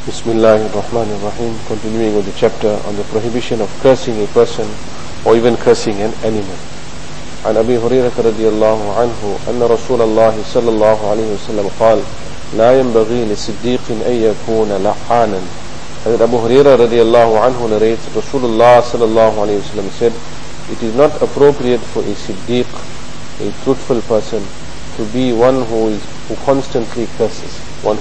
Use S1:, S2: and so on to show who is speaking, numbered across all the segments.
S1: Bismillahirrahmanirrahim. Continuing with the chapter on the prohibition of cursing a person or even cursing an animal. عن أبي هريرة رضي الله عنه أن رسول الله صلى الله عليه وسلم قال لا ينبغي لصديق أن يكون لعانا. Hazrat Abu Hurairah radiallahu anhu narrates that Rasulullah sallallahu alayhi wa sallam said, it is not appropriate for a siddiq, a truthful person, to be one who constantly curses,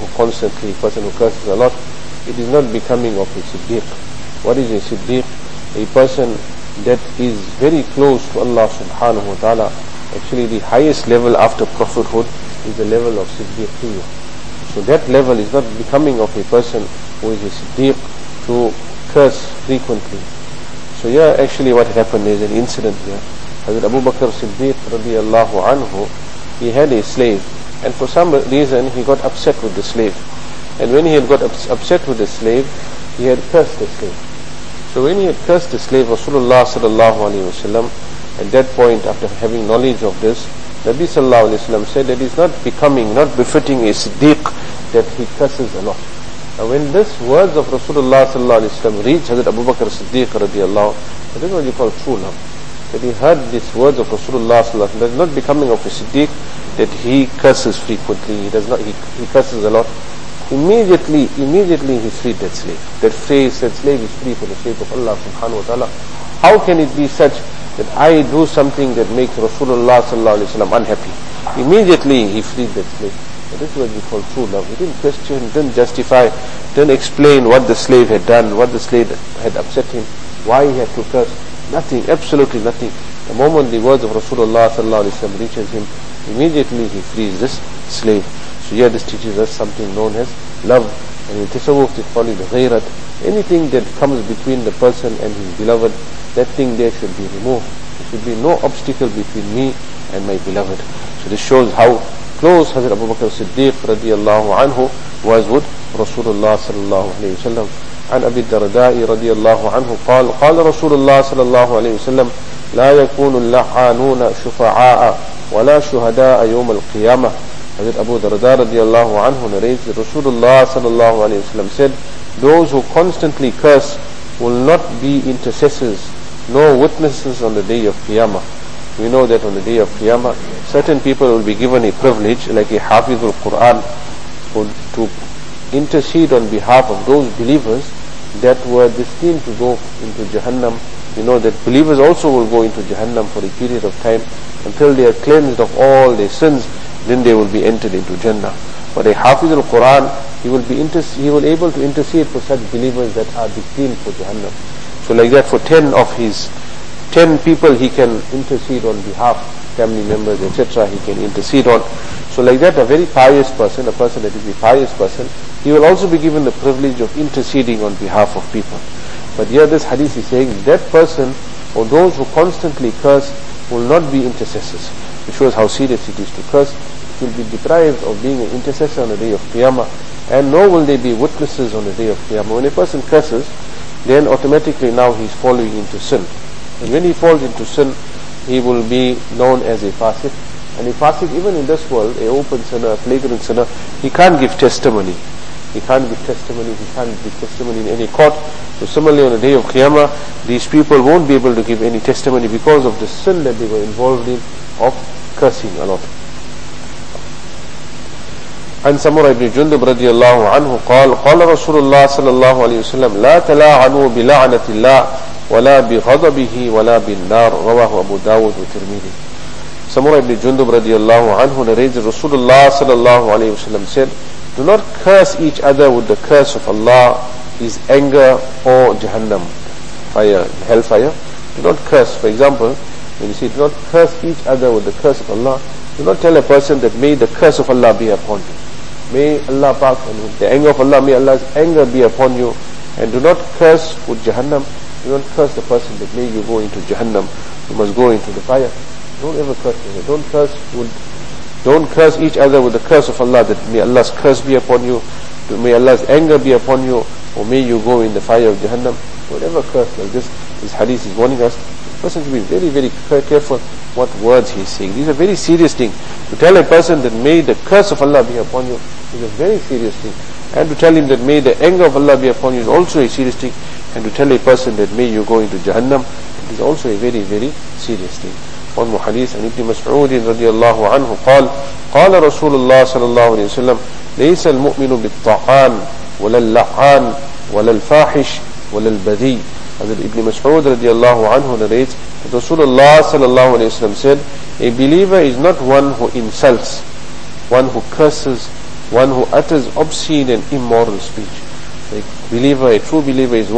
S1: a person who curses a lot. It is not becoming of a siddiq. What is a siddiq? A person that is very close to Allah subhanahu wa ta'ala. Actually the highest level after prophethood is the level of siddiqiyya. So that level is not becoming of a person who is a siddiq to curse frequently. So here actually what happened is an incident here. Hazrat Abu Bakr Siddiq radiallahu anhu, he had a slave, and for some reason he got upset with the slave. And when he had got upset with the slave, he had cursed the slave. So when he had cursed the slave, Rasulullah sallallahu alayhi wa sallam, at that point, after having knowledge of this, Nabi sallallahu alayhi wa sallam said that it's not becoming, not befitting a siddiq that he curses a lot. Now when this words of Rasulullah sallallahu alayhi wa sallam reached Hazrat Abu Bakr Siddiq radiallahu, that is what you call true love. That he heard these words of Rasulullah sallallahu alayhi wa sallam, that is not becoming of a siddiq that he curses frequently, he curses a lot. Immediately he freed that slave. That phrase, that slave is free for the sake of Allah subhanahu wa ta'ala. How can it be such that I do something that makes Rasulullah sallallahu alayhi wa sallam unhappy? Immediately he freed that slave. And this is what we call true love. He didn't question, didn't justify, didn't explain what the slave had done, what the slave had upset him, why he had to curse. Nothing, absolutely nothing. The moment the words of Rasulullah sallallahu alayhi wa sallam reaches him, immediately he frees this slave. So here this teaches us something known as love. And in Tasawwuf they call it ghayrat. Anything that comes between the person and his beloved, that thing there should be removed. There should be no obstacle between me and my beloved. So this shows how close Hazrat Abu Bakr Siddiq radiallahu anhu was with Rasulullah sallallahu alayhi wa sallam. عن أبي الدرداء رضي الله عنه قال قال رسول الله صلى الله عليه وسلم لا يكون اللعانون شفعاء ولا شهداء يوم القيامة. Hazrat Abu Darda radiallahu anhu narrates that Rasulullah sallallahu alayhi wa sallam said, those who constantly curse will not be intercessors nor witnesses on the day of Qiyamah. We know that on the day of Qiyamah certain people will be given a privilege like a Hafizul Quran to intercede on behalf of those believers that were destined to go into Jahannam. You know that believers also will go into Jahannam for a period of time until they are cleansed of all their sins. Then they will be entered into Jannah. But a Hafiz al-Quran, he will able to intercede for such believers that are destined for Jahannam. So like that, for 10 people he can intercede on behalf, family members, etc. he can intercede on. So like that, a very pious person, a person that is a pious person, he will also be given the privilege of interceding on behalf of people. But here this hadith is saying that person or those who constantly curse will not be intercessors. It shows how serious it is to curse. It will be deprived of being an intercessor on the day of Qiyamah, and nor will they be witnesses on the day of Qiyamah. When a person curses, then automatically now he is falling into sin. And when he falls into sin, he will be known as a fasiq. And a fasiq, even in this world, a open sinner, a flagrant sinner, he can't give testimony. He can't give testimony in any court. So similarly on the day of Qiyamah, these people won't be able to give any testimony because of the sin that they were involved in of cursing a lot. عن سمرة بن جندب رضي الله عنه قال قال رسول الله صلى الله عليه وسلم لا تلاعنوا بلعنة الله ولا بغضبه ولا بالنار. رواه أبو داود والترمذي. Samurah ibn Jundub radiallahu anhu narrates that Rasulullah sallallahu alayhi wa sallam said, do not curse each other with the curse of Allah, His anger or Jahannam, fire, hellfire. Do not curse. For example, when you say do not curse each other with the curse of Allah, do not tell a person that may the curse of Allah be upon you. May Allah Pak, and with the anger of Allah, may Allah's anger be upon you. And do not curse with Jahannam. Do not curse the person that may you go into Jahannam. You must go into the fire. Don't ever curse each other. Don't curse each other with the curse of Allah, that may Allah's curse be upon you, may Allah's anger be upon you, or may you go in the fire of Jahannam. Don't ever curse like this. This hadith is warning us. The person should be very, very careful what words he is saying. These are very serious things. To tell a person that may the curse of Allah be upon you is a very serious thing. And to tell him that may the anger of Allah be upon you is also a serious thing. And to tell a person that may you go into Jahannam, it is also a very, very serious thing. One more hadith, and Ibn Mas'ud radiyallahu anhu قال رسول الله صلى الله عليه وسلم ليس المؤمن بالطعان ولا اللعان ولا الفاحش ولا البذيء. Hazrat Ibn Mas'ud radiyallahu anhu narrates that Rasulullah sallallahu alayhi wa sallam said, a believer is not one who insults, one who curses, one who utters obscene and immoral speech. A believer, a true believer is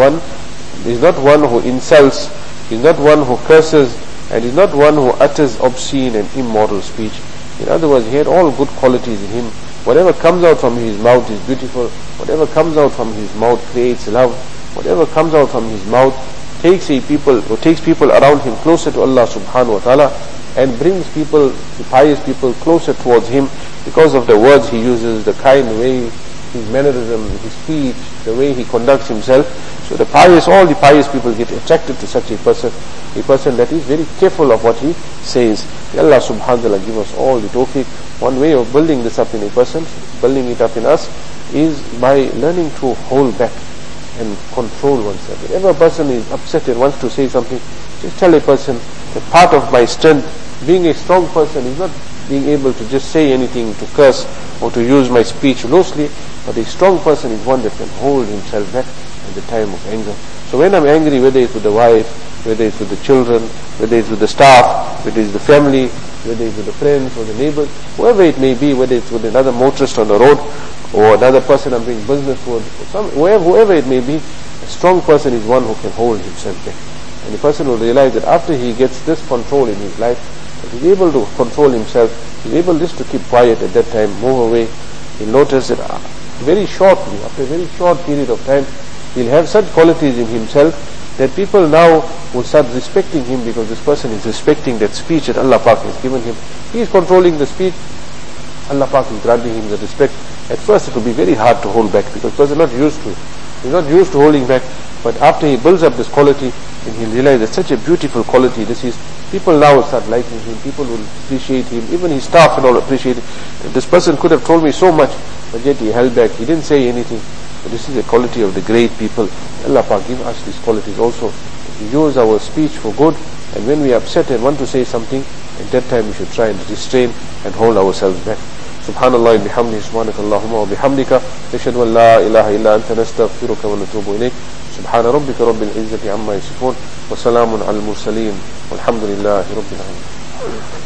S1: not one who insults, is not one who curses, and is not one who utters obscene and immoral speech. In other words, he had all good qualities in him. Whatever comes out from his mouth is beautiful. Whatever comes out from his mouth creates love. Whatever comes out from his mouth takes people around him closer to Allah subhanahu wa ta'ala, and brings people, the pious people, closer towards him because of the words he uses, the kind way, his mannerism, his speech, the way he conducts himself. So all the pious people get attracted to such a person that is very careful of what he says. May Allah subhanahu wa ta'ala give us all the tawfiq. One way of building this up in a person, building it up in us, is by learning to hold back and control oneself. Whenever a person is upset and wants to say something, just tell a person that part of my strength, being a strong person, is not being able to just say anything, to curse or to use my speech loosely, but a strong person is one that can hold himself back at the time of anger. So when I'm angry, whether it's with the wife, whether it's with the children, whether it's with the staff, whether it's the family, whether it's with the friends or the neighbors, whoever it may be, whether it's with another motorist on the road or another person I'm doing business with, whoever it may be, a strong person is one who can hold himself back. And the person will realize that after he gets this control in his life, that he's able to control himself, he's able just to keep quiet at that time, move away. He'll notice that very shortly, after a very short period of time, he'll have such qualities in himself that people now will start respecting him, because this person is respecting that speech that Allah Pak has given him. He is controlling the speech. Allah Pak is granting him the respect. At first it will be very hard to hold back, because the person is not used to it. He's not used to holding back. But after he builds up this quality, and he'll realize that such a beautiful quality this is, people now will start liking him, people will appreciate him, even his staff and all appreciate him. This person could have told me so much, but yet he held back, he didn't say anything. But this is a quality of the great people. Allah Pak give us these qualities also. We use our speech for good, and when we are upset and want to say something, at that time we should try and restrain and hold ourselves back. Subhanallah bihamdi, subhanakallahumma wa bihamdika, nashhadu an la ilaha illa anta, nastaghfiruka wa natubu ilayk. Subhana rabbika rabbil izzati amma yasifun, wa salamun al mursaleen, walhamdulillahi rabbil alamin.